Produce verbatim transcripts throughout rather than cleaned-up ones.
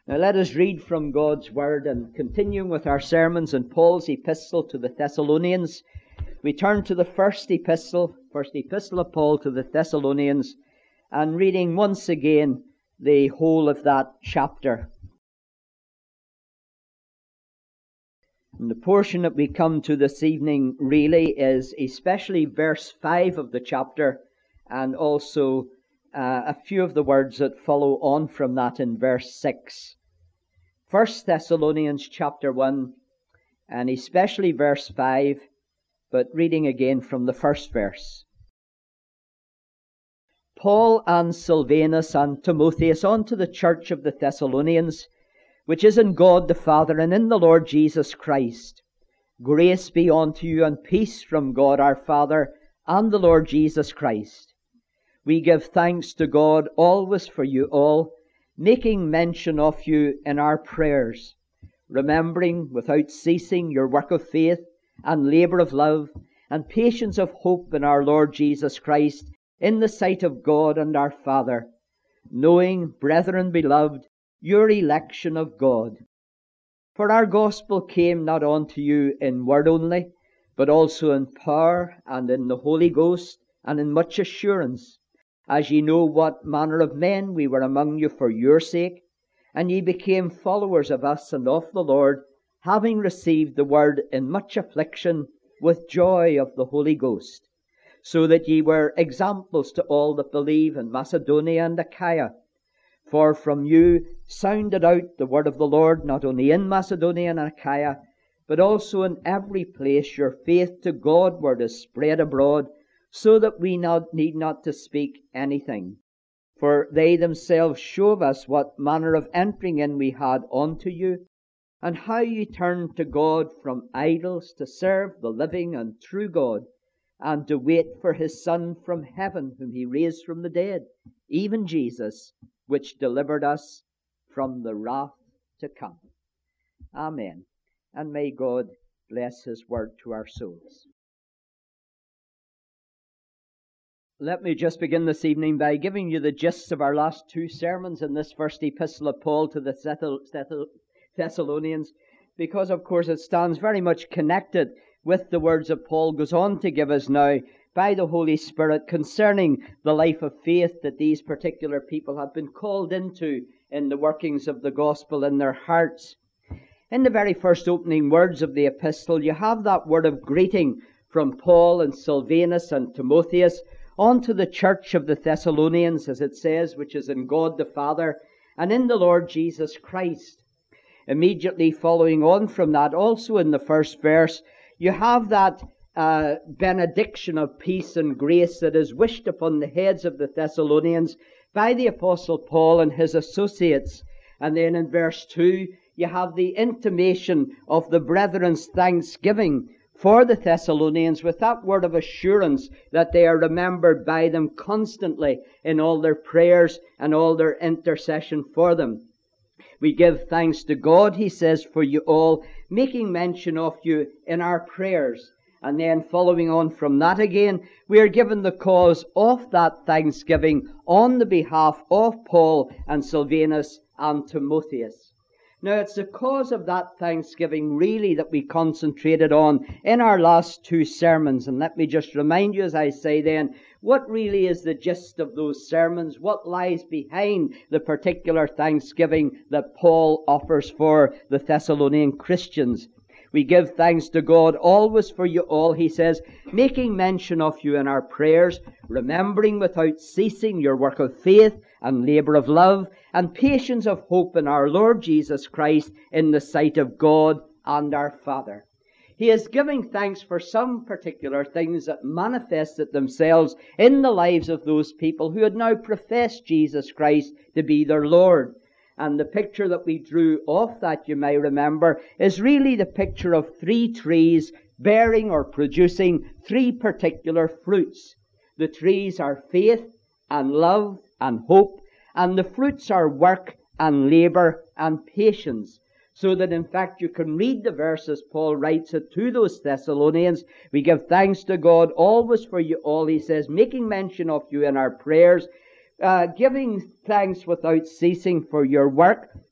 Now let us read from God's Word, and continuing with our sermons in Paul's epistle to the Thessalonians, we turn to the first epistle, first epistle of Paul to the Thessalonians, and reading once again the whole of that chapter. And the portion that we come to this evening really is especially verse five of the chapter, and also uh, a few of the words that follow on from that in verse six. First Thessalonians chapter one, and especially verse five, but reading again from the first verse. Paul and Silvanus and Timotheus unto the church of the Thessalonians, which is in God the Father and in the Lord Jesus Christ. Grace be unto you and peace from God our Father and the Lord Jesus Christ. We give thanks to God always for you all, making mention of you in our prayers, remembering without ceasing your work of faith and labour of love and patience of hope in our Lord Jesus Christ in the sight of God and our Father, knowing, brethren beloved, your election of God. For our gospel came not unto you in word only, but also in power and in the Holy Ghost and in much assurance, as ye know what manner of men we were among you for your sake, and ye became followers of us and of the Lord, having received the word in much affliction with joy of the Holy Ghost, so that ye were examples to all that believe in Macedonia and Achaia. For from you sounded out the word of the Lord, not only in Macedonia and Achaia, but also in every place your faith to Godward is spread abroad, so that we not need not to speak anything. For they themselves show of us what manner of entering in we had unto you, and how ye turned to God from idols to serve the living and true God, and to wait for his Son from heaven, whom he raised from the dead, even Jesus, which delivered us from the wrath to come. Amen. And may God bless his word to our souls. Let me just begin this evening by giving you the gist of our last two sermons in this first epistle of Paul to the Thessalonians, because of course it stands very much connected with the words that Paul goes on to give us now by the Holy Spirit concerning the life of faith that these particular people have been called into in the workings of the gospel in their hearts. In the very first opening words of the epistle, you have that word of greeting from Paul and Silvanus and Timotheus unto the church of the Thessalonians, as it says, which is in God the Father and in the Lord Jesus Christ. Immediately following on from that, also in the first verse, you have that uh, benediction of peace and grace that is wished upon the heads of the Thessalonians by the Apostle Paul and his associates. And then in verse two, you have the intimation of the brethren's thanksgiving for the Thessalonians with that word of assurance that they are remembered by them constantly in all their prayers and all their intercession for them. We give thanks to God, he says, for you all, making mention of you in our prayers. And then following on from that again, we are given the cause of that thanksgiving on the behalf of Paul and Silvanus and Timotheus. Now, it's the cause of that thanksgiving really that we concentrated on in our last two sermons. And let me just remind you, as I say then, what really is the gist of those sermons? What lies behind the particular thanksgiving that Paul offers for the Thessalonian Christians? We give thanks to God always for you all, he says, making mention of you in our prayers, remembering without ceasing your work of faith and labour of love and patience of hope in our Lord Jesus Christ in the sight of God and our Father. He is giving thanks for some particular things that manifested themselves in the lives of those people who had now professed Jesus Christ to be their Lord. And the picture that we drew of that, you may remember, is really the picture of three trees bearing or producing three particular fruits. The trees are faith and love and hope, and the fruits are work and labour and patience. So that in fact you can read the verses Paul writes it to those Thessalonians. We give thanks to God always for you all, he says, making mention of you in our prayers, Uh, giving thanks without ceasing for your work,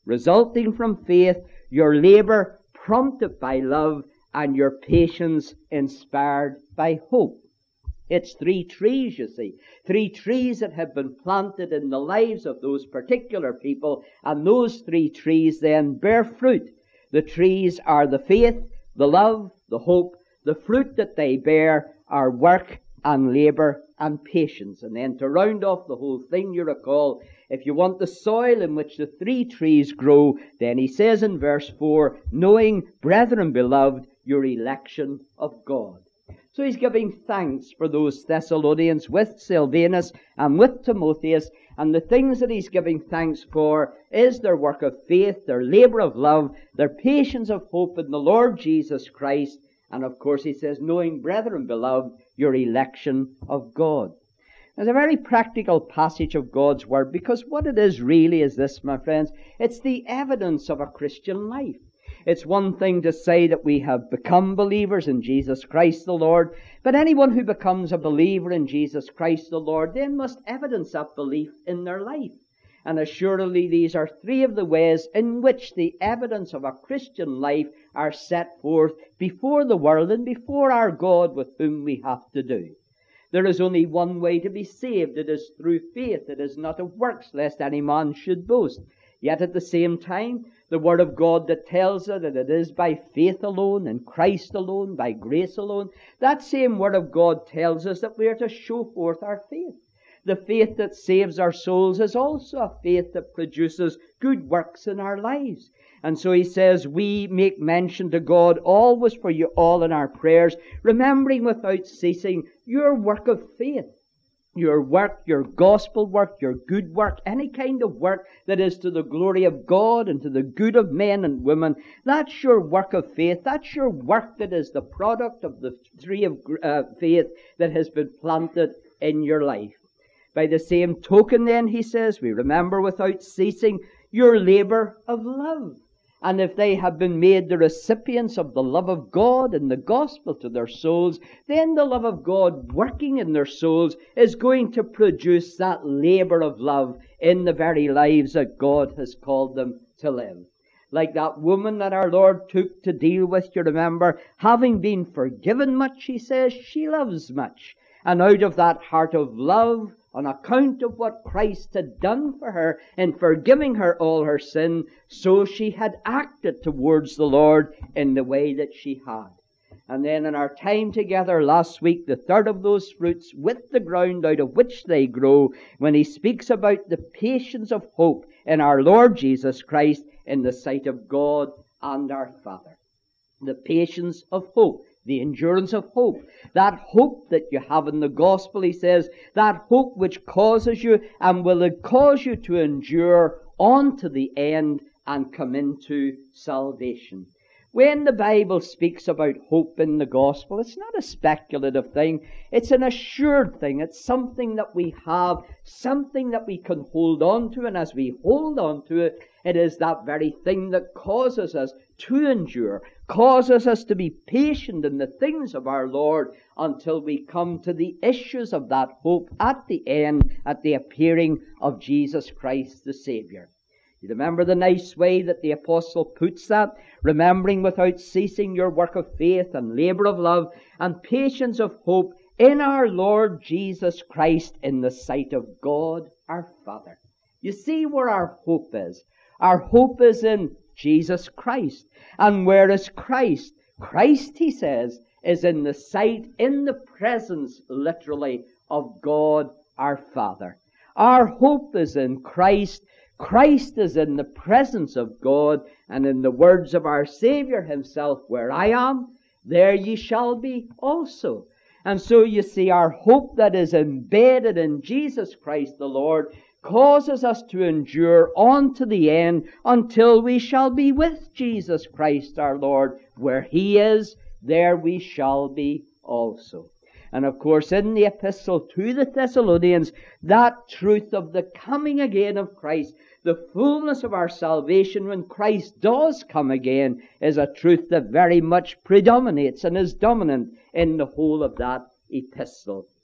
resulting from faith, your labor prompted by love, and your patience inspired by hope. It's three trees, you see. Three trees that have been planted in the lives of those particular people, and those three trees then bear fruit. The trees are the faith, the love, the hope. The fruit that they bear are work and labor and patience. And then to round off the whole thing, you recall, if you want the soil in which the three trees grow, then he says in verse four, knowing, brethren beloved, your election of God. So he's giving thanks for those Thessalonians with Silvanus and with Timotheus, and the things that he's giving thanks for is their work of faith, their labor of love, their patience of hope in the Lord Jesus Christ, and of course he says, knowing, brethren beloved, your election of God. It's a very practical passage of God's Word, because what it is really is this, my friends, it's the evidence of a Christian life. It's one thing to say that we have become believers in Jesus Christ the Lord, but anyone who becomes a believer in Jesus Christ the Lord then must evidence that belief in their life. And assuredly these are three of the ways in which the evidence of a Christian life are set forth before the world and before our God with whom we have to do. There is only one way to be saved. It is through faith. It is not of works, lest any man should boast. Yet at the same time, the Word of God that tells us that it is by faith alone, in Christ alone, by grace alone, that same Word of God tells us that we are to show forth our faith. The faith that saves our souls is also a faith that produces good works in our lives. And so he says, we make mention to God always for you all in our prayers, remembering without ceasing your work of faith. Your work, your gospel work, your good work, any kind of work that is to the glory of God and to the good of men and women, that's your work of faith. That's your work that is the product of the tree of uh, faith that has been planted in your life. By the same token then, he says, we remember without ceasing your labor of love. And if they have been made the recipients of the love of God and the gospel to their souls, then the love of God working in their souls is going to produce that labor of love in the very lives that God has called them to live. Like that woman that our Lord took to deal with, you remember, having been forgiven much, he says, she loves much. And out of that heart of love, on account of what Christ had done for her in forgiving her all her sin, so she had acted towards the Lord in the way that she had. And then in our time together last week, the third of those fruits with the ground out of which they grow, when he speaks about the patience of hope in our Lord Jesus Christ in the sight of God and our Father. The patience of hope. The endurance of hope. That hope that you have in the gospel, he says, that hope which causes you and will cause you to endure on to the end and come into salvation. When the Bible speaks about hope in the gospel, it's not a speculative thing. It's an assured thing. It's something that we have, something that we can hold on to, and as we hold on to it, it is that very thing that causes us to endure, causes us to be patient in the things of our Lord until we come to the issues of that hope at the end, at the appearing of Jesus Christ the Savior. You remember the nice way that the apostle puts that? Remembering without ceasing your work of faith and labor of love and patience of hope in our Lord Jesus Christ in the sight of God our Father. You see where our hope is. Our hope is in Jesus Christ. And where is Christ? Christ, he says, is in the sight, in the presence, literally, of God our Father. Our hope is in Christ. Christ is in the presence of God, and in the words of our Savior himself, where I am, there ye shall be also. And so you see, our hope that is embedded in Jesus Christ the Lord causes us to endure on to the end until we shall be with Jesus Christ our Lord. Where he is, there we shall be also. And of course, in the epistle to the Thessalonians, that truth of the coming again of Christ, the fullness of our salvation when Christ does come again, is a truth that very much predominates and is dominant in the whole of that epistle.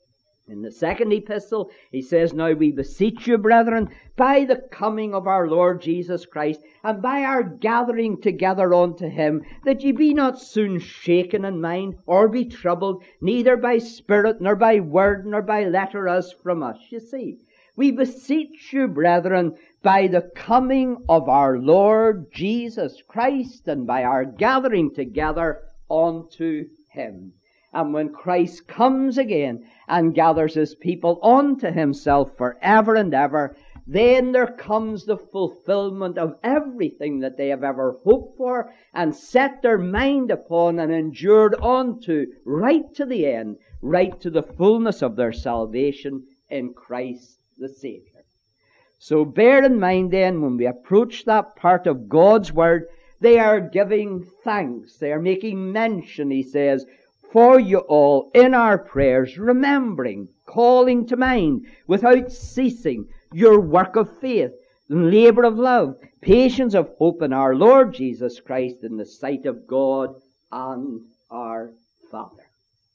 In the second epistle, he says, Now we beseech you, brethren, by the coming of our Lord Jesus Christ, and by our gathering together unto him, that ye be not soon shaken in mind, or be troubled, neither by spirit, nor by word, nor by letter as from us. You see, we beseech you, brethren, by the coming of our Lord Jesus Christ, and by our gathering together unto him. And when Christ comes again and gathers his people unto himself forever and ever, then there comes the fulfillment of everything that they have ever hoped for and set their mind upon and endured unto, right to the end, right to the fullness of their salvation in Christ the Savior. So bear in mind then, when we approach that part of God's Word, they are giving thanks. They are making mention, he says, for you all in our prayers, remembering, calling to mind, without ceasing, your work of faith, labour of love, patience of hope in our Lord Jesus Christ in the sight of God and our Father.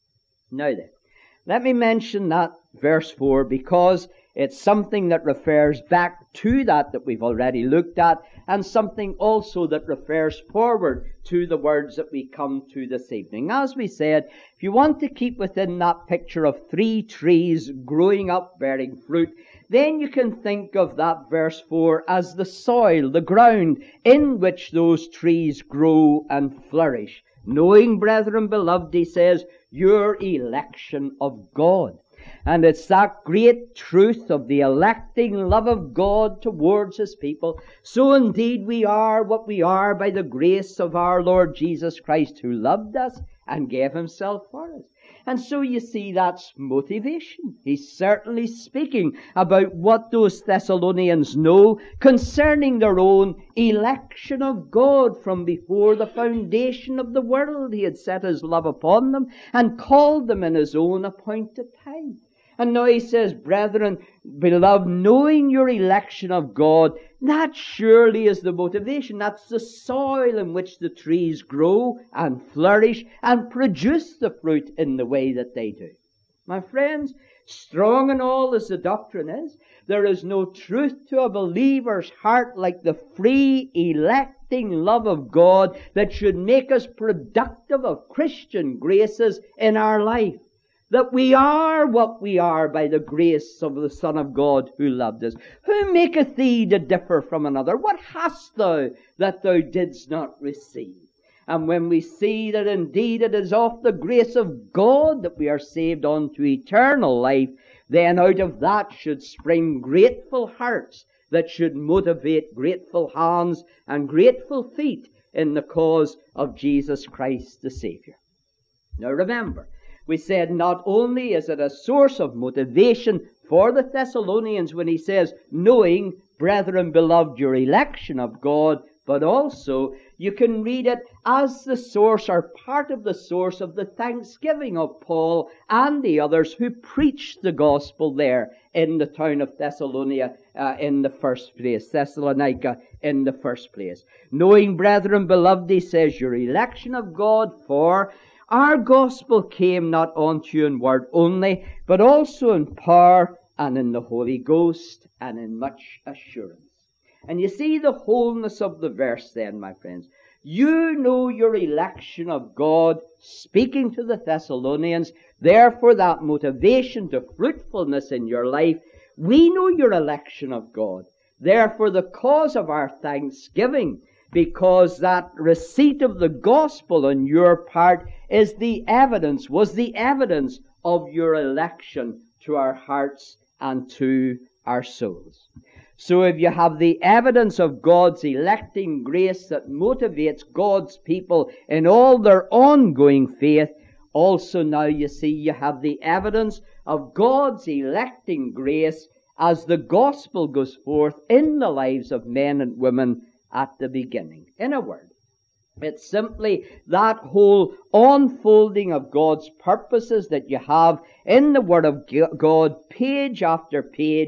Now then, let me mention that verse four, because it's something that refers back to that that we've already looked at, and something also that refers forward to the words that we come to this evening. As we said, if you want to keep within that picture of three trees growing up bearing fruit, then you can think of that verse four as the soil, the ground in which those trees grow and flourish. Knowing, brethren, beloved, he says, your election of God. And it's that great truth of the electing love of God towards his people. So indeed we are what we are by the grace of our Lord Jesus Christ, who loved us and gave himself for us. And so you see, that's motivation. He's certainly speaking about what those Thessalonians know concerning their own election of God from before the foundation of the world. He had set his love upon them and called them in his own appointed time. And now he says, brethren, beloved, knowing your election of God, that surely is the motivation. That's the soil in which the trees grow and flourish and produce the fruit in the way that they do. My friends, strong and all as the doctrine is, there is no truth to a believer's heart like the free electing love of God that should make us productive of Christian graces in our life. That we are what we are by the grace of the Son of God who loved us. Who maketh thee to differ from another? What hast thou that thou didst not receive? And when we see that indeed it is of the grace of God that we are saved unto eternal life, then out of that should spring grateful hearts that should motivate grateful hands and grateful feet in the cause of Jesus Christ the Savior. Now remember, we said not only is it a source of motivation for the Thessalonians when he says, knowing, brethren, beloved, your election of God, but also you can read it as the source or part of the source of the thanksgiving of Paul and the others who preached the gospel there in the town of Thessalonica uh, in the first place, Thessalonica in the first place. Knowing, brethren, beloved, he says, your election of God, for our gospel came not unto you in word only, but also in power and in the Holy Ghost and in much assurance. And you see the wholeness of the verse then, my friends. You know your election of God, speaking to the Thessalonians, therefore that motivation to fruitfulness in your life. We know your election of God, therefore the cause of our thanksgiving, because that receipt of the gospel on your part is the evidence, was the evidence of your election to our hearts and to our souls. So if you have the evidence of God's electing grace that motivates God's people in all their ongoing faith, also now you see you have the evidence of God's electing grace as the gospel goes forth in the lives of men and women at the beginning. In a word, it's simply that whole unfolding of God's purposes that you have in the Word of God, page after page,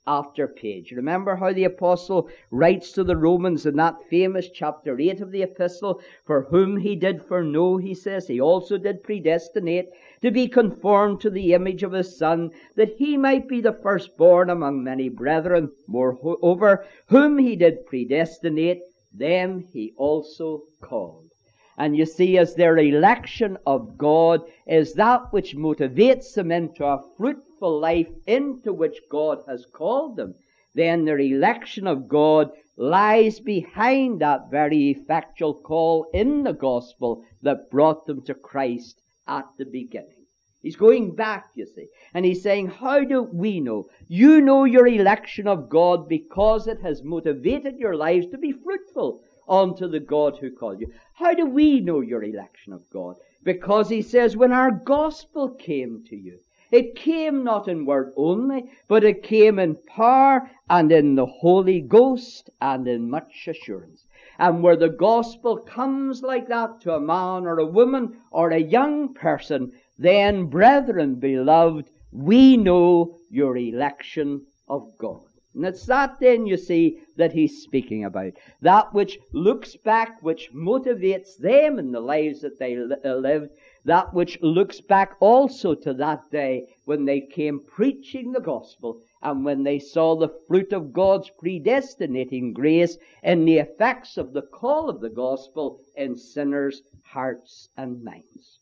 after page. Remember how the apostle writes to the Romans in that famous chapter eight of the epistle, for whom he did foreknow, he says, he also did predestinate to be conformed to the image of his Son, that he might be the firstborn among many brethren. Moreover, whom he did predestinate, them he also called. And you see, as their election of God is that which motivates them into a fruitful life into which God has called them, then their election of God lies behind that very effectual call in the gospel that brought them to Christ at the beginning. He's going back, you see, and he's saying, how do we know? You know your election of God because it has motivated your lives to be fruitful unto the God who called you. How do we know your election of God? Because he says, when our gospel came to you, it came not in word only, but it came in power and in the Holy Ghost and in much assurance. And where the gospel comes like that to a man or a woman or a young person, then, brethren beloved, we know your election of God. And it's that then, you see, that he's speaking about. That which looks back, which motivates them in the lives that they lived. That which looks back also to that day when they came preaching the gospel and when they saw the fruit of God's predestinating grace in the effects of the call of the gospel in sinners' hearts and minds.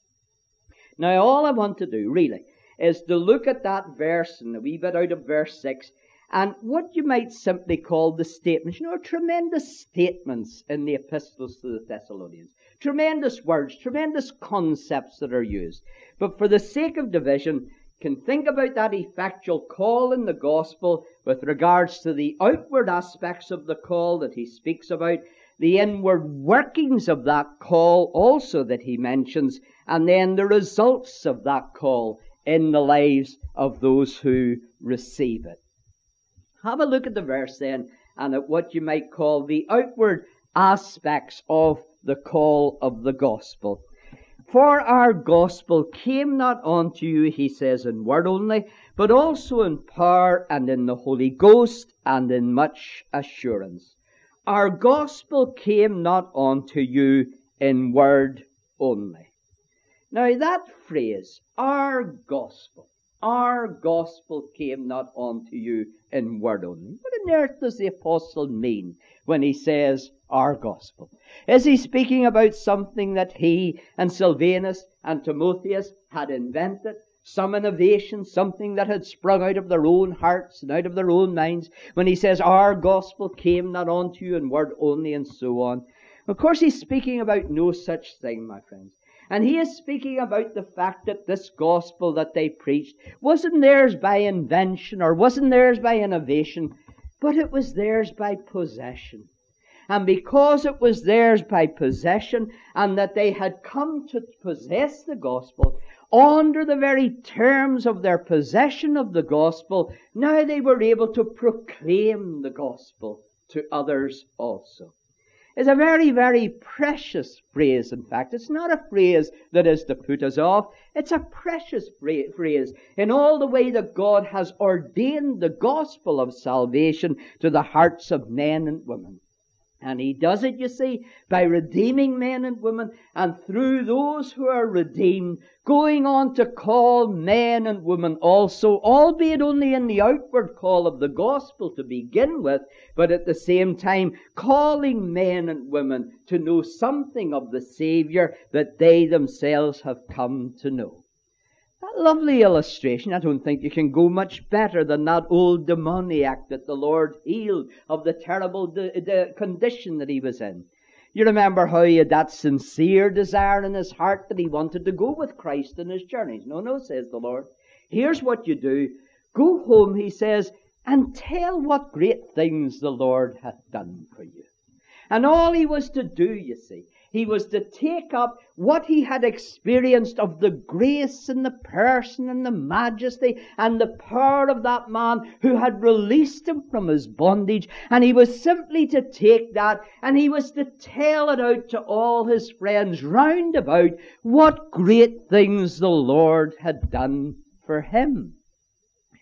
Now, all I want to do, really, is to look at that verse and a wee bit out of verse six, and what you might simply call the statements. You know, tremendous statements in the epistles to the Thessalonians. Tremendous words, tremendous concepts that are used. But for the sake of division, can think about that effectual call in the gospel with regards to the outward aspects of the call that he speaks about, the inward workings of that call also that he mentions, and then the results of that call in the lives of those who receive it. Have a look at the verse then, and at what you might call the outward aspects of the call of the gospel. For our gospel came not unto you, he says, in word only, but also in power and in the Holy Ghost and in much assurance. Our gospel came not unto you in word only. Now that phrase, our gospel, our gospel came not unto you in word only. What on earth does the apostle mean when he says our gospel? Is he speaking about something that he and Silvanus and Timotheus had invented? Some innovation, something that had sprung out of their own hearts and out of their own minds, when he says, our gospel came not unto you in word only, and so on. Of course, he's speaking about no such thing, my friends. And he is speaking about the fact that this gospel that they preached wasn't theirs by invention or wasn't theirs by innovation, but it was theirs by possession. And because it was theirs by possession, and that they had come to possess the gospel, under the very terms of their possession of the gospel, now they were able to proclaim the gospel to others also. It's a very, very precious phrase, in fact. It's not a phrase that is to put us off. It's a precious phrase in all the way that God has ordained the gospel of salvation to the hearts of men and women. And he does it, you see, by redeeming men and women, and through those who are redeemed, going on to call men and women also, albeit only in the outward call of the gospel to begin with, but at the same time calling men and women to know something of the Saviour that they themselves have come to know. That lovely illustration, I don't think you can go much better than that old demoniac that the Lord healed of the terrible de- de- condition that he was in. You remember how he had that sincere desire in his heart that he wanted to go with Christ in his journeys. No, no, says the Lord. Here's what you do. Go home, he says, and tell what great things the Lord hath done for you. And all he was to do, you see, he was to take up what he had experienced of the grace and the person and the majesty and the power of that man who had released him from his bondage, and he was simply to take that and he was to tell it out to all his friends round about what great things the Lord had done for him.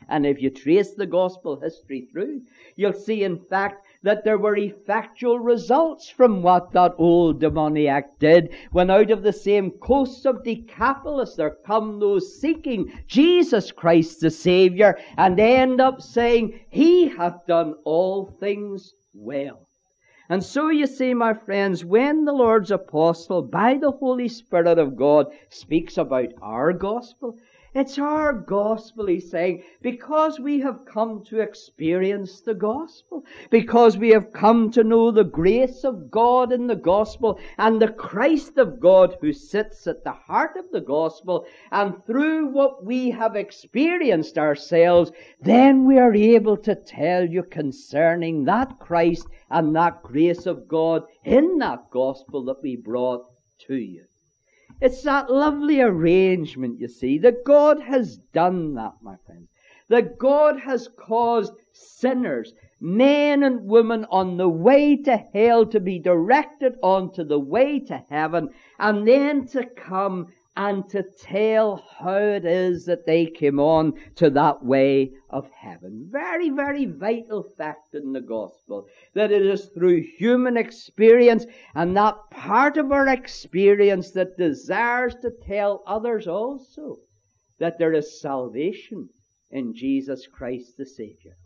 And if you trace the gospel history through, you'll see, in fact, that there were effectual results from what that old demoniac did, when out of the same coasts of Decapolis there come those seeking Jesus Christ the Saviour, and end up saying, He hath done all things well. And so you see, my friends, when the Lord's apostle, by the Holy Spirit of God, speaks about our gospel, it's our gospel, he's saying, because we have come to experience the gospel, because we have come to know the grace of God in the gospel, and the Christ of God who sits at the heart of the gospel, and through what we have experienced ourselves, then we are able to tell you concerning that Christ and that grace of God in that gospel that we brought to you. It's that lovely arrangement, you see, that God has done that, my friends. That God has caused sinners, men and women on the way to hell, to be directed onto the way to heaven, and then to come and to tell how it is that they came on to that way of heaven. Very, very vital fact in the gospel, that it is through human experience, and that part of our experience that desires to tell others also that there is salvation in Jesus Christ the Saviour.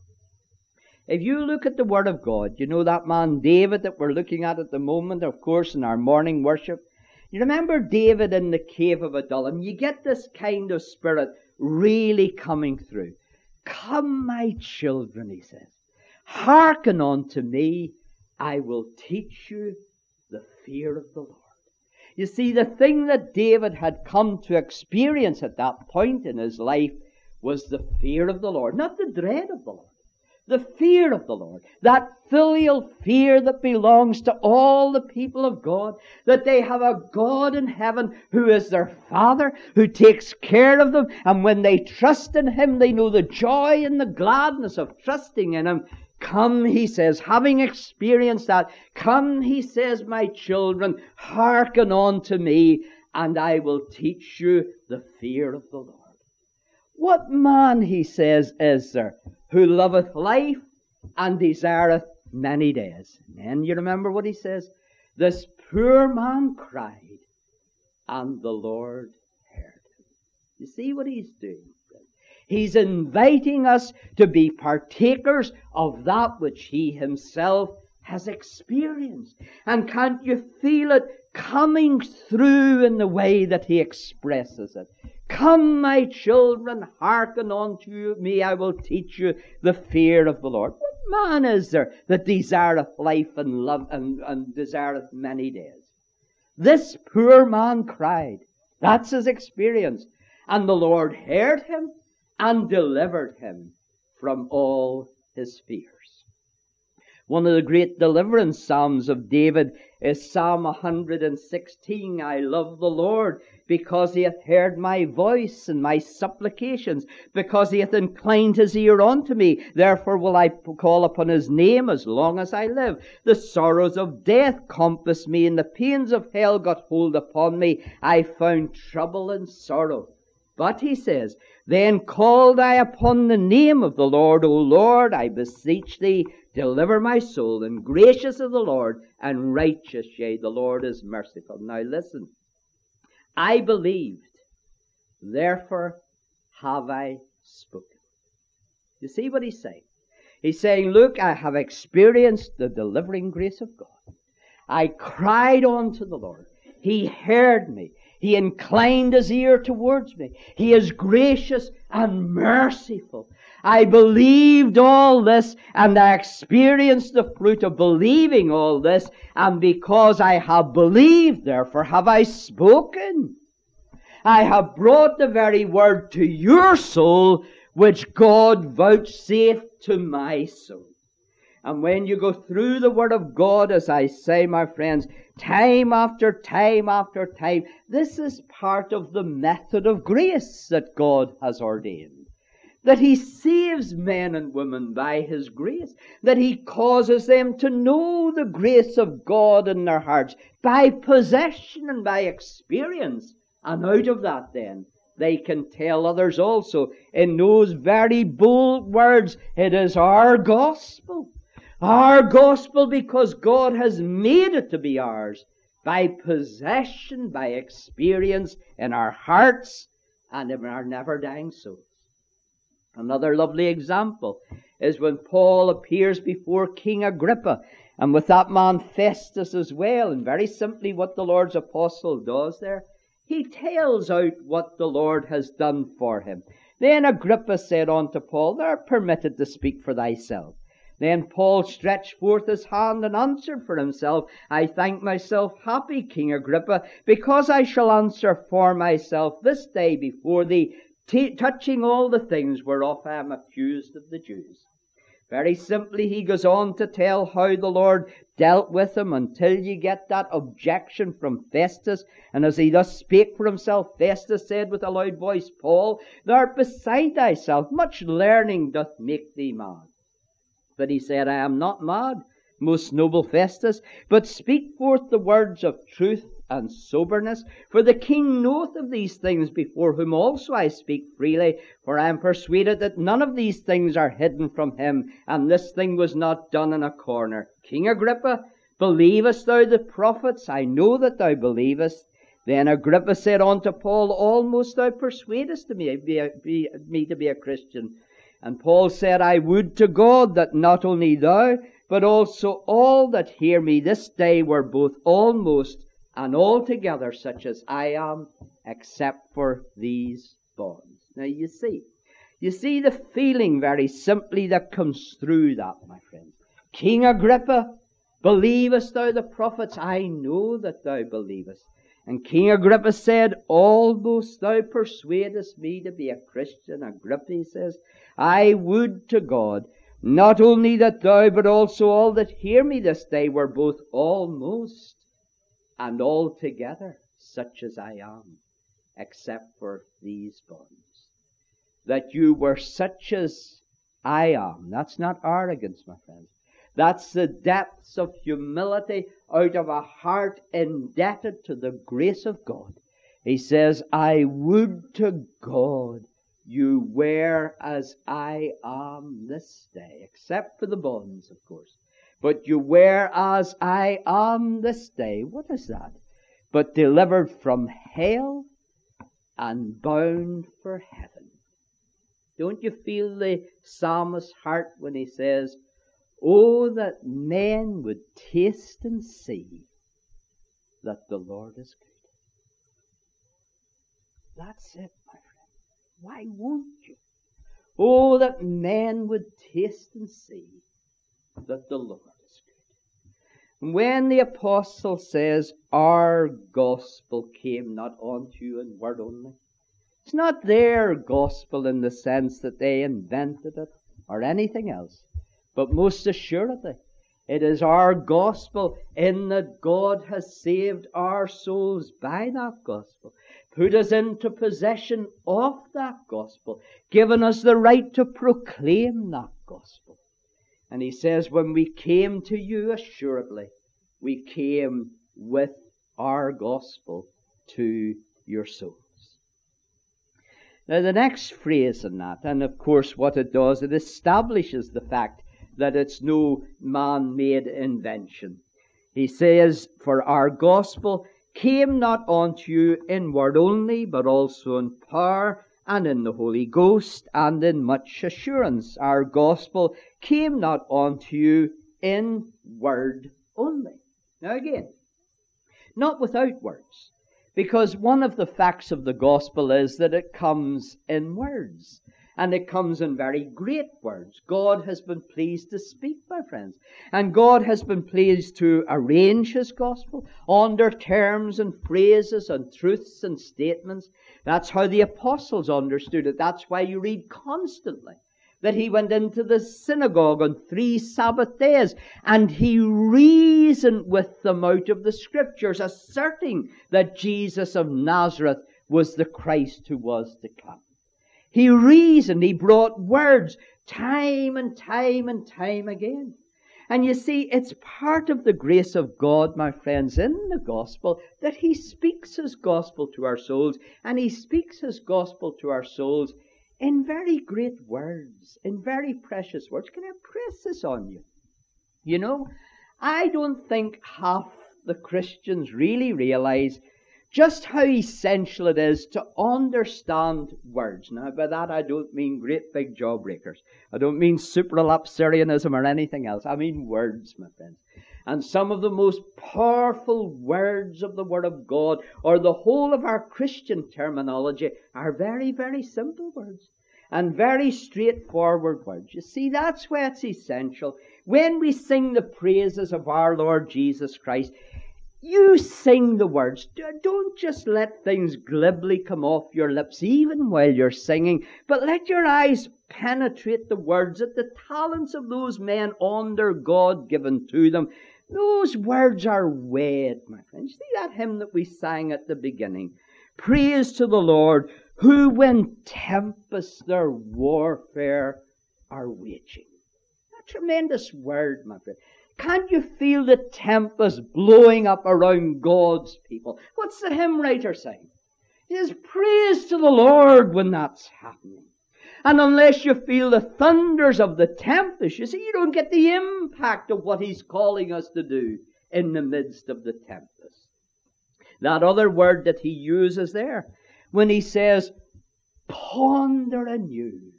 If you look at the Word of God, you know that man David that we're looking at at the moment, of course, in our morning worship. You remember David in the cave of Adullam. You get this kind of spirit really coming through. Come, my children, he says, hearken unto me, I will teach you the fear of the Lord. You see, the thing that David had come to experience at that point in his life was the fear of the Lord, not the dread of the Lord. The fear of the Lord, that filial fear that belongs to all the people of God, that they have a God in heaven who is their Father, who takes care of them, and when they trust in Him, they know the joy and the gladness of trusting in Him. Come, he says, having experienced that, come, he says, my children, hearken unto me, and I will teach you the fear of the Lord. What man, he says, is there who loveth life and desireth many days? And then you remember what he says? This poor man cried, and the Lord heard him. You see what he's doing? He's inviting us to be partakers of that which he himself has experienced. And can't you feel it coming through in the way that he expresses it? Come, my children, hearken unto me, I will teach you the fear of the Lord. What man is there that desireth life and love and, and desireth many days? This poor man cried. That's his experience. And the Lord heard him and delivered him from all his fears. One of the great deliverance psalms of David is Psalm one hundred sixteen. I love the Lord, because he hath heard my voice and my supplications, because he hath inclined his ear unto me. Therefore will I call upon his name as long as I live. The sorrows of death compassed me, and the pains of hell got hold upon me. I found trouble and sorrow. But he says, then called I upon the name of the Lord. O Lord, I beseech thee, deliver my soul. And gracious is the Lord, and righteous, yea, the Lord is merciful. Now listen. I believed, therefore have I spoken. You see what he's saying? He's saying, look, I have experienced the delivering grace of God. I cried unto the Lord. He heard me. He inclined his ear towards me. He is gracious and merciful. I believed all this, and I experienced the fruit of believing all this, and because I have believed, therefore have I spoken. I have brought the very word to your soul, which God vouchsafed to my soul. And when you go through the Word of God, as I say, my friends, time after time after time, this is part of the method of grace that God has ordained. That He saves men and women by His grace. That He causes them to know the grace of God in their hearts by possession and by experience. And out of that then, they can tell others also in those very bold words, it is our gospel. Our gospel, because God has made it to be ours by possession, by experience in our hearts and in our never-dying souls. Another lovely example is when Paul appears before King Agrippa, and with that man Festus as well. And very simply what the Lord's apostle does there, he tells out what the Lord has done for him. Then Agrippa said unto Paul, Thou art permitted to speak for thyself. Then Paul stretched forth his hand and answered for himself, I thank myself happy, King Agrippa, because I shall answer for myself this day before thee, t- touching all the things whereof I am accused of the Jews. Very simply, he goes on to tell how the Lord dealt with him until you get that objection from Festus. And as he thus spake for himself, Festus said with a loud voice, Paul, thou art beside thyself, much learning doth make thee mad. But he said, I am not mad, most noble Festus, but speak forth the words of truth and soberness. For the king knoweth of these things, before whom also I speak freely. For I am persuaded that none of these things are hidden from him, and this thing was not done in a corner. King Agrippa, believest thou the prophets? I know that thou believest. Then Agrippa said unto Paul, Almost thou persuadest me, be, be, me to be a Christian. And Paul said, I would to God that not only thou, but also all that hear me this day were both almost and altogether such as I am, except for these bonds. Now you see, you see the feeling very simply that comes through that, my friends. King Agrippa, believest thou the prophets? I know that thou believest. And King Agrippa said, Almost thou persuadest me to be a Christian. Agrippa, he says, I would to God, not only that thou, but also all that hear me this day were both almost and altogether such as I am, except for these bonds. That you were such as I am. That's not arrogance, my friends. That's the depths of humility out of a heart indebted to the grace of God. He says, I would to God you were as I am this day, except for the bonds, of course. But you were as I am this day. What is that? But delivered from hell and bound for heaven. Don't you feel the psalmist's heart when he says, Oh, that men would taste and see that the Lord is good. That's it, my friend. Why won't you? Oh, that men would taste and see that the Lord is good. When the apostle says, Our gospel came not unto you in word only, it's not their gospel in the sense that they invented it or anything else. But most assuredly, it is our gospel in that God has saved our souls by that gospel, put us into possession of that gospel, given us the right to proclaim that gospel. And he says, when we came to you, assuredly, we came with our gospel to your souls. Now the next phrase in that, and of course what it does, it establishes the fact that it's no man-made invention. He says, For our gospel came not unto you in word only, but also in power, and in the Holy Ghost, and in much assurance. Our gospel came not unto you in word only. Now again, not without words, because one of the facts of the gospel is that it comes in words. And it comes in very great words. God has been pleased to speak, my friends. And God has been pleased to arrange His gospel under terms and phrases and truths and statements. That's how the apostles understood it. That's why you read constantly that He went into the synagogue on three Sabbath days and He reasoned with them out of the Scriptures, asserting that Jesus of Nazareth was the Christ who was to come. He reasoned, he brought words time and time and time again. And you see, it's part of the grace of God, my friends, in the gospel, that he speaks his gospel to our souls, and he speaks his gospel to our souls in very great words, in very precious words. Can I press this on you? You know, I don't think half the Christians really realize just how essential it is to understand words. Now, by that I don't mean great big jawbreakers. I don't mean supralapsarianism or anything else. I mean words, my friends. And some of the most powerful words of the Word of God, or the whole of our Christian terminology, are very, very simple words and very straightforward words. You see, that's why it's essential. When we sing the praises of our Lord Jesus Christ, you sing the words. Don't just let things glibly come off your lips even while you're singing, but let your eyes penetrate the words, that the talents of those men under God given to them, those words are weighed, my friends. See that hymn that we sang at the beginning? Praise to the Lord, who when tempests their warfare are waging. A tremendous word, my friend. Can't you feel the tempest blowing up around God's people? What's the hymn writer saying? He says, praise to the Lord when that's happening. And unless you feel the thunders of the tempest, you see, you don't get the impact of what he's calling us to do in the midst of the tempest. That other word that he uses there, when he says, ponder anew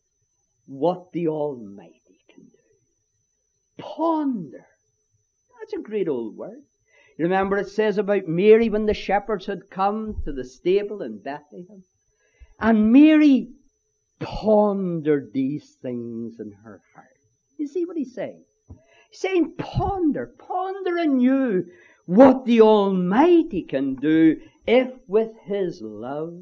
what the Almighty can do. Ponder. That's a great old word. You remember it says about Mary when the shepherds had come to the stable in Bethlehem. And Mary pondered these things in her heart. You see what he's saying? He's saying ponder, ponder anew what the Almighty can do if with his love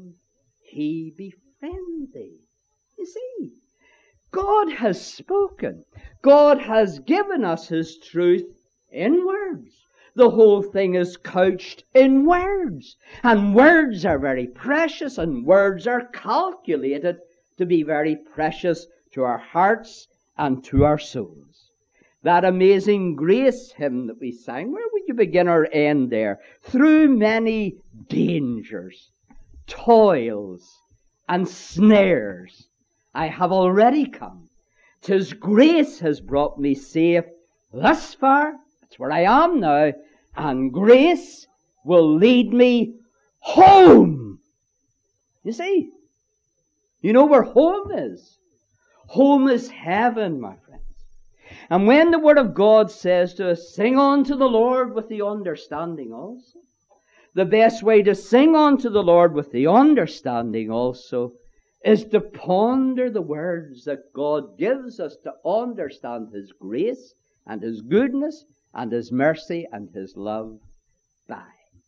he befriend thee. You see, God has spoken. God has given us his truth in words. The whole thing is couched in words. And words are very precious, and words are calculated to be very precious to our hearts and to our souls. That Amazing Grace hymn that we sang, where would you begin or end there? Through many dangers, toils, and snares, I have already come. 'Tis grace has brought me safe thus far. That's where I am now. And grace will lead me home. You see? You know where home is? Home is heaven, my friends. And when the Word of God says to us, sing unto the Lord with the understanding also, the best way to sing unto the Lord with the understanding also is to ponder the words that God gives us to understand his grace and his goodness and his mercy and his love by.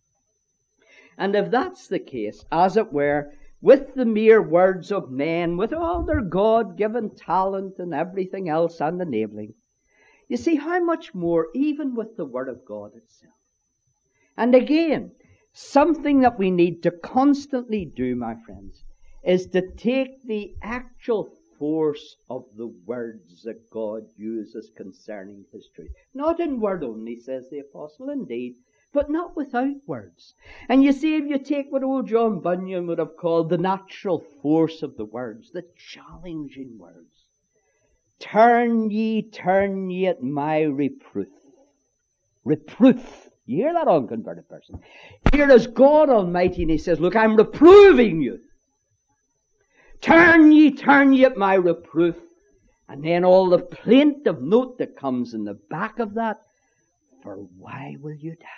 And if that's the case, as it were, with the mere words of men, with all their God-given talent and everything else and enabling, you see how much more even with the Word of God itself. And again, something that we need to constantly do, my friends, is to take the actual force of the words that God uses concerning his truth. Not in word only, says the apostle, indeed, but not without words. And you see, if you take what old John Bunyan would have called the natural force of the words, the challenging words. Turn ye, turn ye at my reproof. Reproof. You hear that, unconverted person? Here is God Almighty, and he says, look, I'm reproving you. Turn ye, turn ye at my reproof. And then all the plaintive note that comes in the back of that, for why will you die?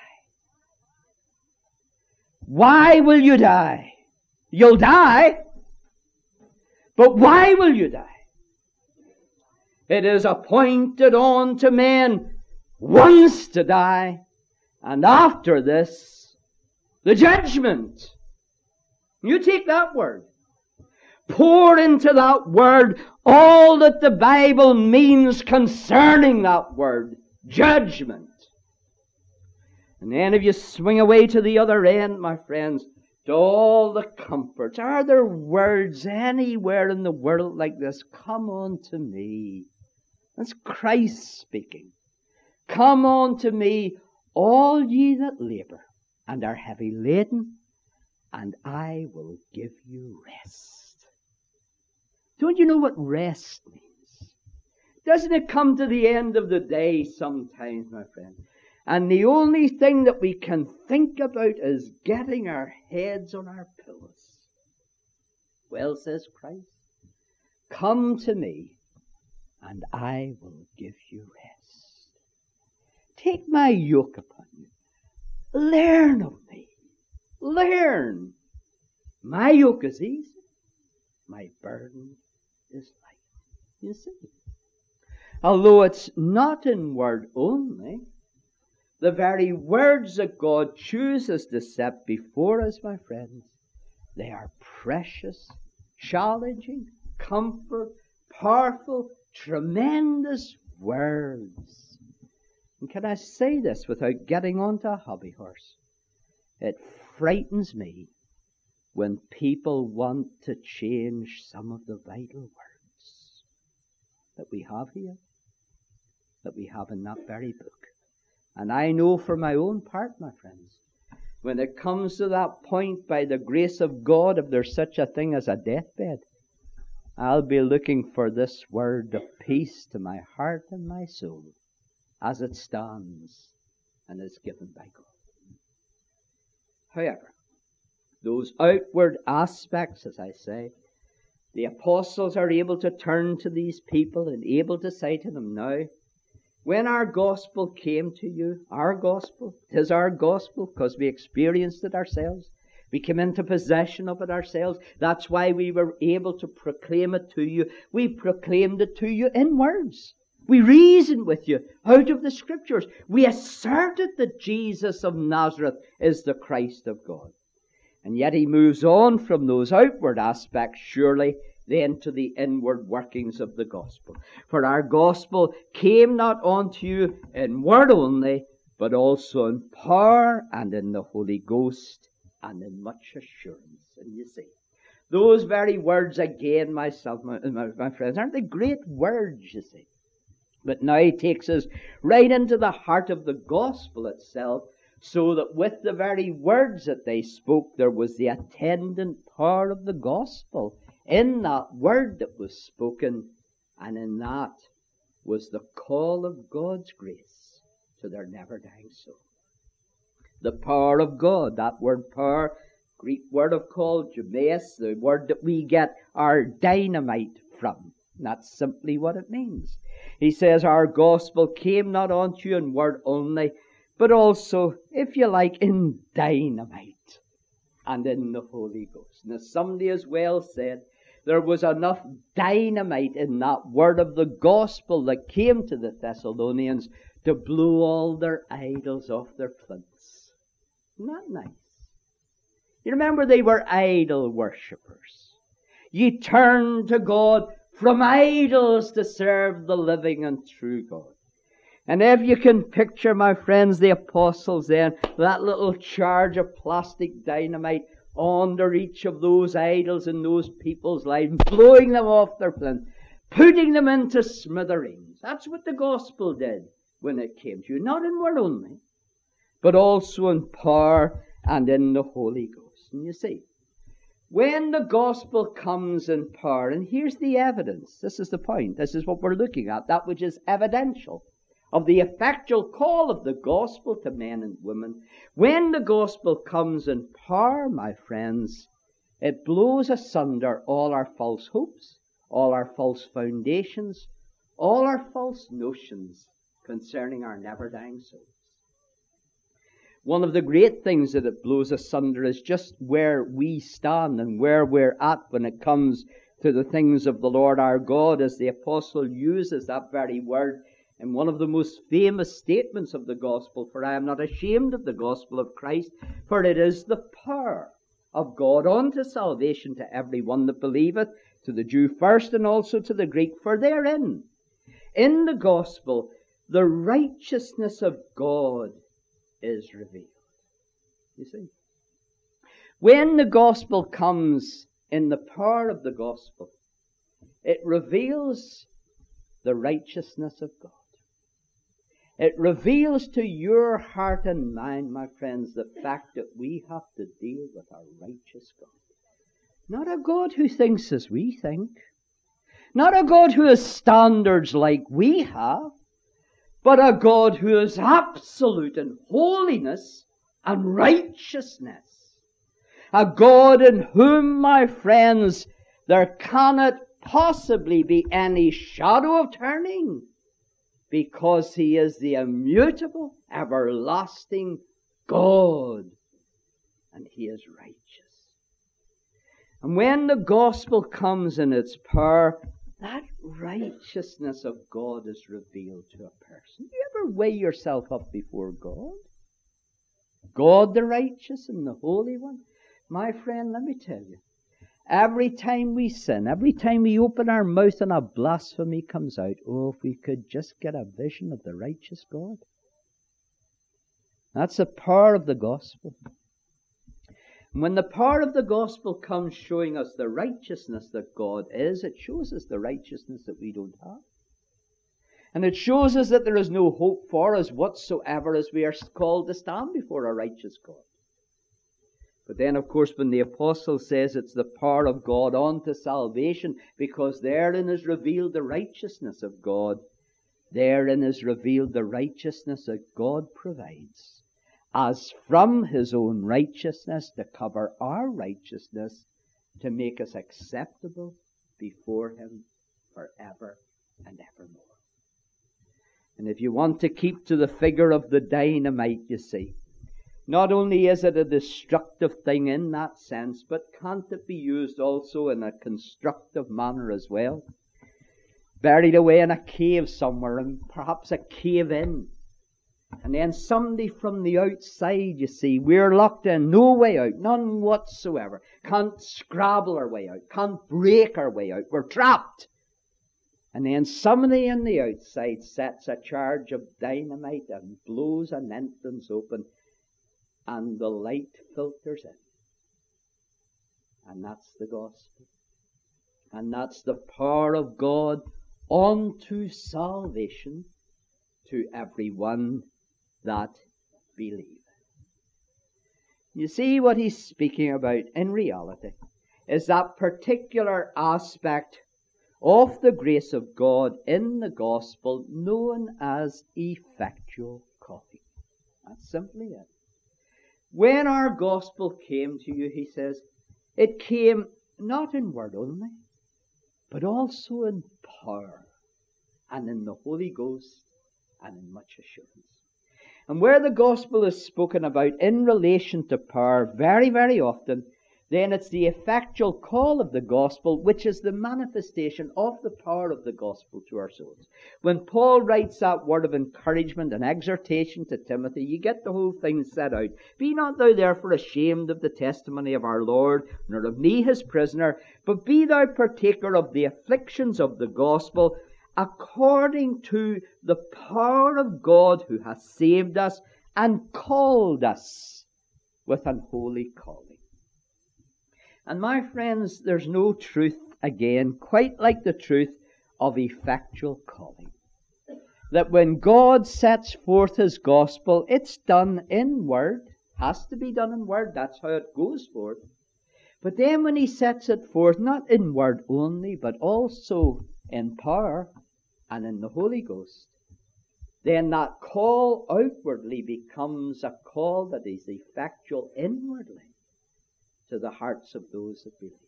Why will you die? You'll die, but why will you die? It is appointed unto men once to die, and after this, the judgment. You take that word. Pour into that word all that the Bible means concerning that word. Judgment. And then if you swing away to the other end, my friends, to all the comforts. Are there words anywhere in the world like this? Come unto me. That's Christ speaking. Come unto me, all ye that labour and are heavy laden, and I will give you rest. Don't you know what rest means? Doesn't it come to the end of the day sometimes, my friend? And the only thing that we can think about is getting our heads on our pillows. Well, says Christ, come to me, and I will give you rest. Take my yoke upon you. Learn of me. Learn. My yoke is easy. My burden is light. You see. Although it's not in word only, the very words that God chooses to set before us, my friends, they are precious, challenging, comfort, powerful, tremendous words. And can I say this without getting onto a hobby horse? It frightens me when people want to change some of the vital words that we have here, that we have in that very book. And I know for my own part, my friends, when it comes to that point, by the grace of God, if there's such a thing as a deathbed, I'll be looking for this word of peace to my heart and my soul as it stands and is given by God. However, those outward aspects, as I say, the apostles are able to turn to these people and able to say to them, now, when our gospel came to you, our gospel, 'tis our gospel because we experienced it ourselves. We came into possession of it ourselves. That's why we were able to proclaim it to you. We proclaimed it to you in words. We reasoned with you out of the Scriptures. We asserted that Jesus of Nazareth is the Christ of God. And yet he moves on from those outward aspects, surely, then to the inward workings of the gospel. For our gospel came not unto you in word only, but also in power and in the Holy Ghost and in much assurance. And you see, those very words again, myself, my, my, my friends, aren't they great words, you see? But now he takes us right into the heart of the gospel itself, so that with the very words that they spoke, there was the attendant power of the gospel in that word that was spoken, and in that was the call of God's grace to their never-dying soul. The power of God, that word power, Greek word of called dunamis, the word that we get our dynamite from. That's simply what it means. He says our gospel came not unto you in word only, but also, if you like, in dynamite and in the Holy Ghost. And as somebody as well said, there was enough dynamite in that word of the gospel that came to the Thessalonians to blow all their idols off their plinths. Isn't that nice? You remember they were idol worshippers. Ye turned to God from idols to serve the living and true God. And if you can picture, my friends, the apostles then, that little charge of plastic dynamite under each of those idols in those people's lives, blowing them off their plinth, putting them into smithereens. That's what the gospel did when it came to you. Not in word only, but also in power and in the Holy Ghost. And you see, when the gospel comes in power, and here's the evidence, this is the point, this is what we're looking at, that which is evidential of the effectual call of the gospel to men and women. When the gospel comes in power, my friends, it blows asunder all our false hopes, all our false foundations, all our false notions concerning our never-dying souls. One of the great things that it blows asunder is just where we stand and where we're at when it comes to the things of the Lord our God, as the apostle uses that very word in one of the most famous statements of the gospel, for I am not ashamed of the gospel of Christ, for it is the power of God unto salvation to every one that believeth, to the Jew first and also to the Greek, for therein, in the gospel, the righteousness of God is revealed. You see, when the gospel comes in the power of the gospel, it reveals the righteousness of God. It reveals to your heart and mind, my friends, the fact that we have to deal with a righteous God. Not a God who thinks as we think. Not a God who has standards like we have. But a God who is absolute in holiness and righteousness. A God in whom, my friends, there cannot possibly be any shadow of turning, because He is the immutable, everlasting God, and He is righteous. And when the gospel comes in its power, that righteousness of God is revealed to a person. Do you ever weigh yourself up before God? God the righteous and the Holy One? My friend, let me tell you, every time we sin, every time we open our mouth and a blasphemy comes out, oh, if we could just get a vision of the righteous God. That's the power of the gospel. And when the power of the gospel comes showing us the righteousness that God is, it shows us the righteousness that we don't have. And it shows us that there is no hope for us whatsoever as we are called to stand before a righteous God. But then, of course, when the apostle says it's the power of God unto salvation, because therein is revealed the righteousness of God, therein is revealed the righteousness that God provides, as from His own righteousness to cover our righteousness, to make us acceptable before Him forever and evermore. And if you want to keep to the figure of the dynamite, you see, not only is it a destructive thing in that sense, but can't it be used also in a constructive manner as well? Buried away in a cave somewhere, and perhaps a cave in. And then somebody from the outside, you see, we're locked in, no way out, none whatsoever. Can't scrabble our way out, can't break our way out, we're trapped. And then somebody on the outside sets a charge of dynamite and blows an entrance open, and the light filters in. And that's the gospel. And that's the power of God unto salvation to everyone that believeth. You see, what he's speaking about in reality is that particular aspect of the grace of God in the gospel known as effectual calling. That's simply it. When our gospel came to you, he says, it came not in word only, but also in power, and in the Holy Ghost, and in much assurance. And where the gospel is spoken about in relation to power very, very often, then it's the effectual call of the gospel, which is the manifestation of the power of the gospel to our souls. When Paul writes that word of encouragement and exhortation to Timothy, you get the whole thing set out. Be not thou therefore ashamed of the testimony of our Lord, nor of me his prisoner, but be thou partaker of the afflictions of the gospel, according to the power of God who hath saved us and called us with an holy calling. And my friends, there's no truth, again, quite like the truth of effectual calling. That when God sets forth his gospel, it's done in word. Has to be done in word. That's how it goes forth. But then when he sets it forth, not in word only, but also in power and in the Holy Ghost, then that call outwardly becomes a call that is effectual inwardly to the hearts of those that believe.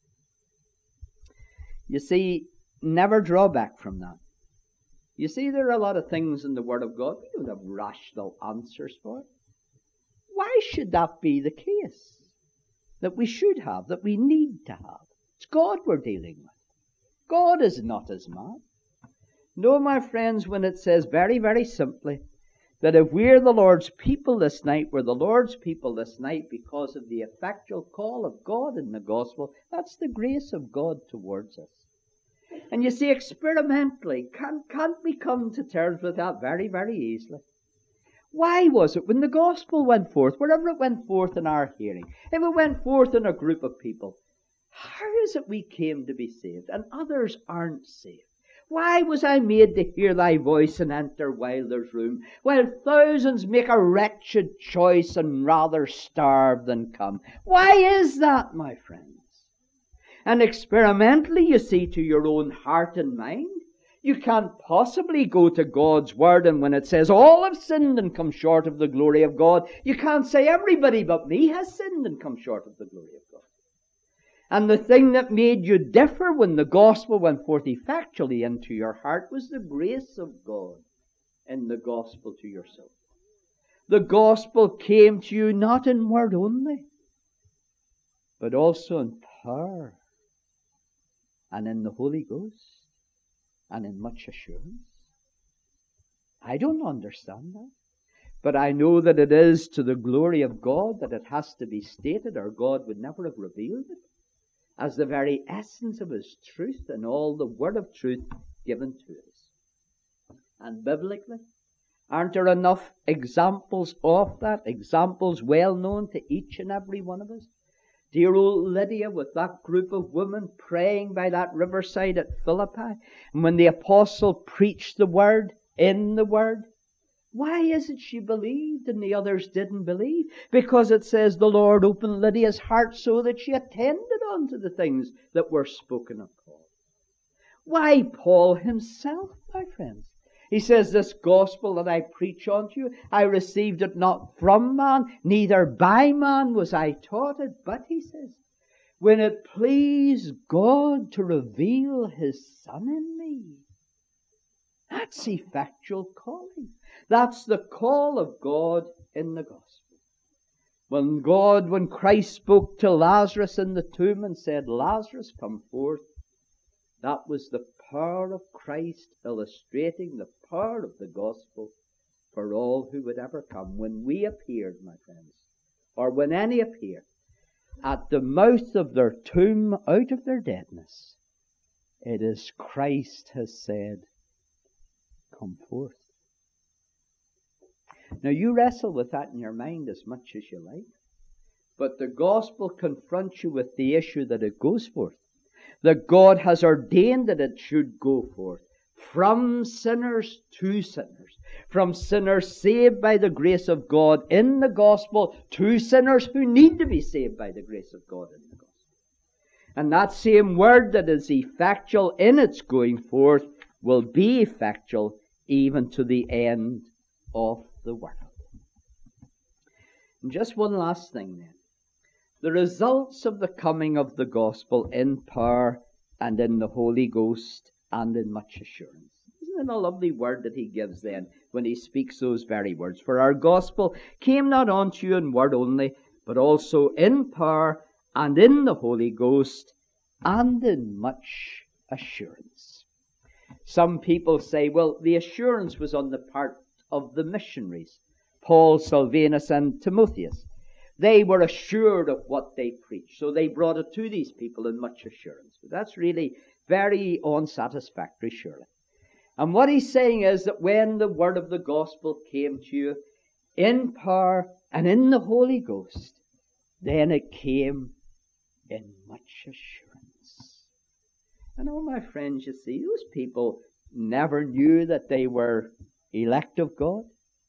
You see, never draw back from that. You see, there are a lot of things in the Word of God we don't have rational answers for. Why should that be the case? That we should have, that we need to have. It's God we're dealing with. God is not as man. No, my friends, when it says very, very simply, that if we're the Lord's people this night, we're the Lord's people this night because of the effectual call of God in the gospel. That's the grace of God towards us. And you see, experimentally, can, can't we come to terms with that very, very easily? Why was it when the gospel went forth, wherever it went forth in our hearing, if it went forth in a group of people, how is it we came to be saved and others aren't saved? Why was I made to hear thy voice and enter while there's room, while thousands make a wretched choice and rather starve than come? Why is that, my friends? And experimentally, you see, to your own heart and mind, you can't possibly go to God's Word, and when it says all have sinned and come short of the glory of God, you can't say everybody but me has sinned and come short of the glory of God. And the thing that made you differ when the gospel went forth effectually into your heart was the grace of God in the gospel to yourself. The gospel came to you not in word only, but also in power and in the Holy Ghost and in much assurance. I don't understand that, but I know that it is to the glory of God that it has to be stated, or God would never have revealed it as the very essence of His truth and all the word of truth given to us. And biblically, aren't there enough examples of that? Examples well known to each and every one of us. Dear old Lydia with that group of women praying by that riverside at Philippi. And when the apostle preached the word, in the word, why is it she believed and the others didn't believe? Because it says the Lord opened Lydia's heart so that she attended unto the things that were spoken of Paul. Why, Paul himself, my friends. He says, this gospel that I preach unto you, I received it not from man, neither by man was I taught it, but, he says, when it pleased God to reveal His Son in me. That's effectual calling. That's the call of God in the gospel. When God, when Christ spoke to Lazarus in the tomb and said, Lazarus, come forth, that was the power of Christ illustrating the power of the gospel for all who would ever come. When we appeared, my friends, or when any appear, at the mouth of their tomb, out of their deadness, it is Christ has said, come forth. Now you wrestle with that in your mind as much as you like, but the gospel confronts you with the issue that it goes forth. That God has ordained that it should go forth from sinners to sinners, from sinners saved by the grace of God in the gospel to sinners who need to be saved by the grace of God in the gospel. And that same word that is effectual in its going forth will be effectual even to the end of the world. And just one last thing then. The results of the coming of the gospel in power and in the Holy Ghost and in much assurance. Isn't it a lovely word that he gives then when he speaks those very words? For our gospel came not unto you in word only, but also in power and in the Holy Ghost and in much assurance. Some people say, well, the assurance was on the part of the missionaries, Paul, Silvanus, and Timotheus. They were assured of what they preached, so they brought it to these people in much assurance. But that's really very unsatisfactory, surely. And what he's saying is that when the word of the gospel came to you in power and in the Holy Ghost, then it came in much assurance. And oh, my friends, you see, those people never knew that they were elect of God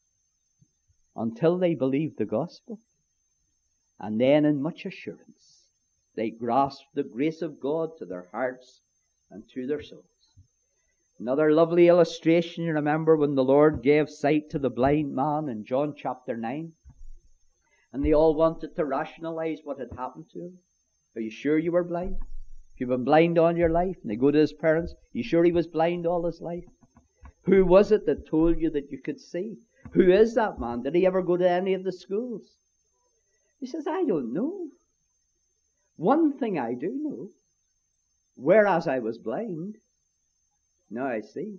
until they believed the gospel. And then in much assurance, they grasped the grace of God to their hearts and to their souls. Another lovely illustration, you remember when the Lord gave sight to the blind man in John chapter nine. And they all wanted to rationalize what had happened to him. Are you sure you were blind? If you've been blind all your life, and they go to his parents, are you sure he was blind all his life? Who was it that told you that you could see? Who is that man? Did he ever go to any of the schools? He says, I don't know. One thing I do know, whereas I was blind, now I see.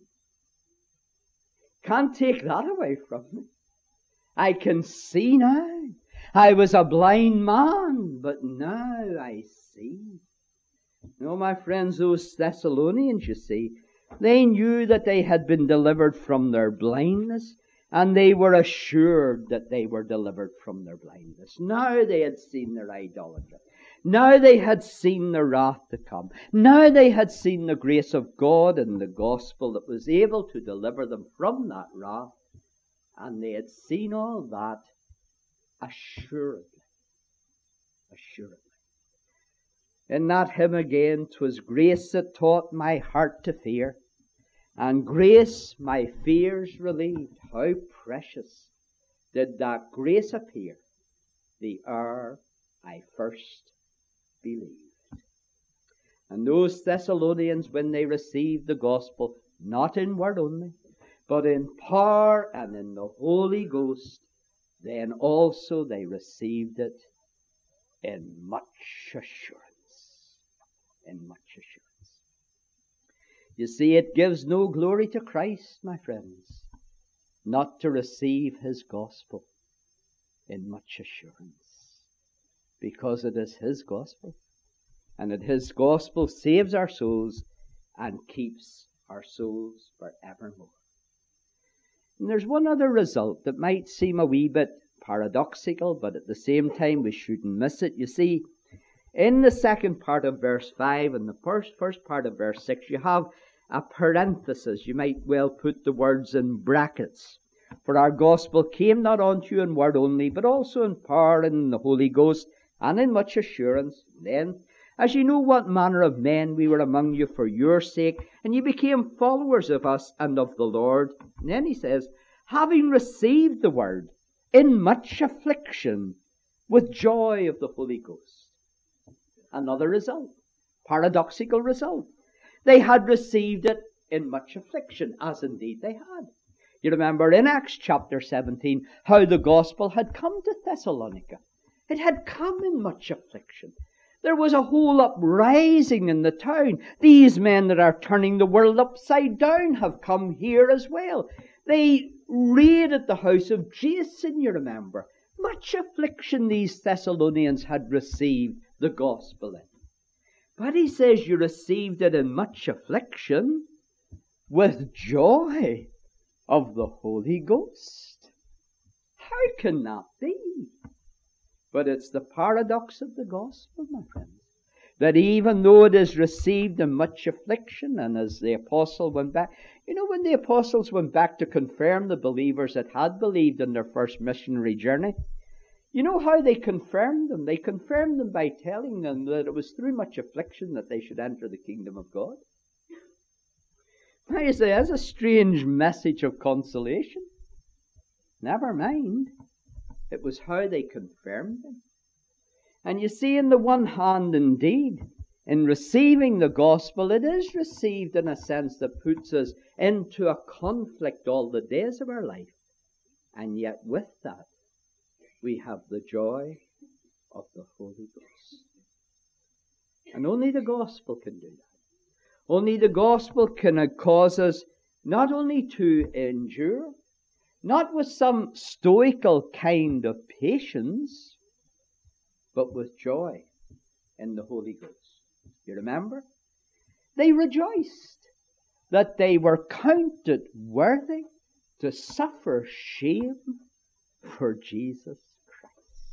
Can't take that away from me. I can see now. I was a blind man, but now I see. No, my friends, those Thessalonians, you see, they knew that they had been delivered from their blindness, and they were assured that they were delivered from their blindness. Now they had seen their idolatry. Now they had seen the wrath to come. Now they had seen the grace of God and the gospel that was able to deliver them from that wrath. And they had seen all that assuredly. Assuredly. In that hymn again, "'Twas grace that taught my heart to fear, and grace my fears relieved. How precious did that grace appear the hour I first believed." And those Thessalonians, when they received the gospel, not in word only, but in power and in the Holy Ghost, then also they received it in much assurance. In much assurance. You see, it gives no glory to Christ, my friends, not to receive his gospel in much assurance, because it is his gospel, and that his gospel saves our souls and keeps our souls forevermore. And there's one other result that might seem a wee bit paradoxical, but at the same time we shouldn't miss it. You see, in the second part of verse five and the first, first part of verse six, you have a parenthesis. You might well put the words in brackets. "For our gospel came not unto you in word only, but also in power and in the Holy Ghost, and in much assurance. Then, as you know what manner of men we were among you for your sake, and you became followers of us and of the Lord." And then he says, "having received the word in much affliction with joy of the Holy Ghost." Another result, paradoxical result. They had received it in much affliction, as indeed they had. You remember in Acts chapter seventeen how the gospel had come to Thessalonica. It had come in much affliction. There was a whole uprising in the town. These men that are turning the world upside down have come here as well. They raided the house of Jason, you remember. Much affliction these Thessalonians had received the gospel in. But he says you received it in much affliction with joy of the Holy Ghost. How can that be? But it's the paradox of the gospel, my friends, that even though it is received in much affliction, and as the apostle went back, you know, when the apostles went back to confirm the believers that had believed in their first missionary journey, you know how they confirmed them? They confirmed them by telling them that it was through much affliction that they should enter the kingdom of God. Now you say, that's a strange message of consolation. Never mind. It was how they confirmed them. And you see, in the one hand, indeed, in receiving the gospel, it is received in a sense that puts us into a conflict all the days of our life. And yet with that, we have the joy of the Holy Ghost. And only the gospel can do that. Only the gospel can cause us not only to endure, not with some stoical kind of patience, but with joy in the Holy Ghost. You remember? They rejoiced that they were counted worthy to suffer shame for Jesus Christ.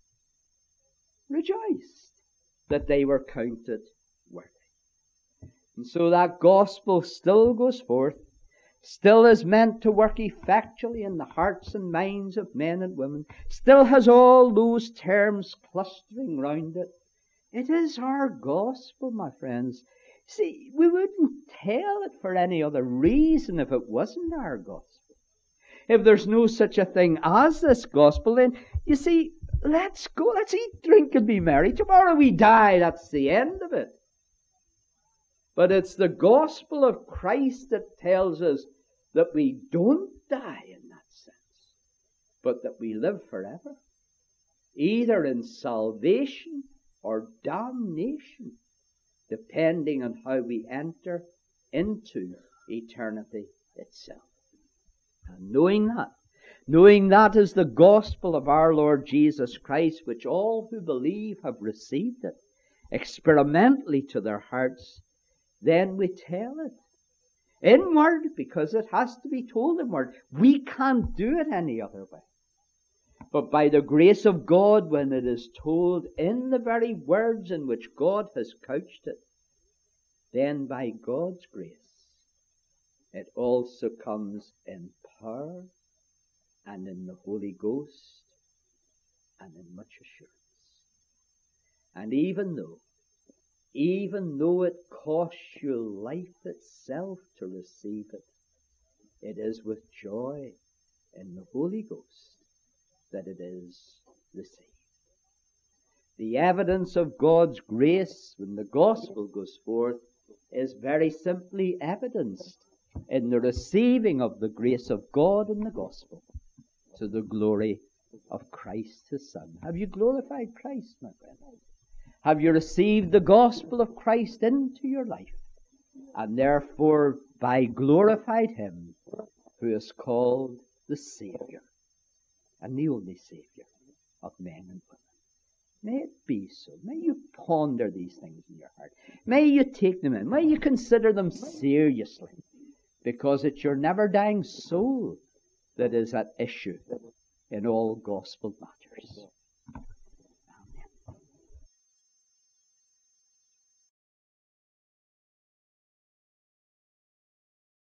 Rejoiced that they were counted worthy. And so that gospel still goes forth, still is meant to work effectually in the hearts and minds of men and women, still has all those terms clustering round it. It is our gospel, my friends. See, we wouldn't tell it for any other reason if it wasn't our gospel. If there's no such a thing as this gospel, then, you see, let's go, let's eat, drink, and be merry. Tomorrow we die, that's the end of it. But it's the gospel of Christ that tells us that we don't die in that sense, but that we live forever, either in salvation or damnation, depending on how we enter into eternity itself. And knowing that, knowing that is the gospel of our Lord Jesus Christ, which all who believe have received it experimentally to their hearts, then we tell it in word, because it has to be told in word. We can't do it any other way. but by the grace of God, when it is told in the very words in which God has couched it, then by God's grace, it also comes in power and in the Holy Ghost and in much assurance. And even though, even though it costs you life itself to receive it, it is with joy in the Holy Ghost that it is received. The evidence of God's grace when the gospel goes forth is very simply evidenced in the receiving of the grace of God in the gospel to the glory of Christ his Son. Have you glorified Christ, my friend? Have you received the gospel of Christ into your life, and therefore by glorified him who is called the Saviour and the only Saviour of men and women? May it be so. May you ponder these things in your heart. May you take them in. May you consider them seriously, because it's your never-dying soul that is at issue in all gospel matters.